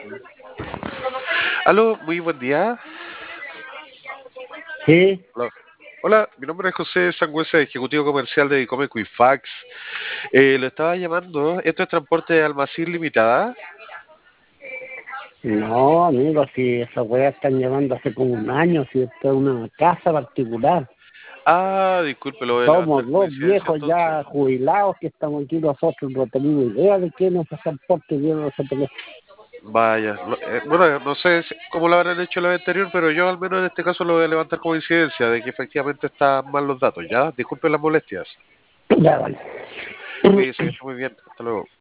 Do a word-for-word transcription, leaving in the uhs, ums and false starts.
Aló, muy buen día. Sí, Hola, Hola, mi nombre es José Sangüesa, ejecutivo comercial de Dicomeco y Fax. Eh, lo estaba llamando, esto es transporte de Almacén Limitada. no, amigo, si esa weá están llevando hace como un año, si esto es una casa particular. Ah, disculpe, lo voy a levantar Somos como dos incidencia viejos entonces. ya jubilados que estamos aquí nosotros, no tenemos idea de quién es ese transporte lleno ese teléfono. Vaya, lo- eh, bueno, no sé si- cómo lo habrán hecho la vez anterior, pero yo al menos en este caso lo voy a levantar como incidencia de que efectivamente están mal los datos, ¿ya? Disculpen las molestias. Ya, vale. Cuídense, que esté muy bien. Hasta luego.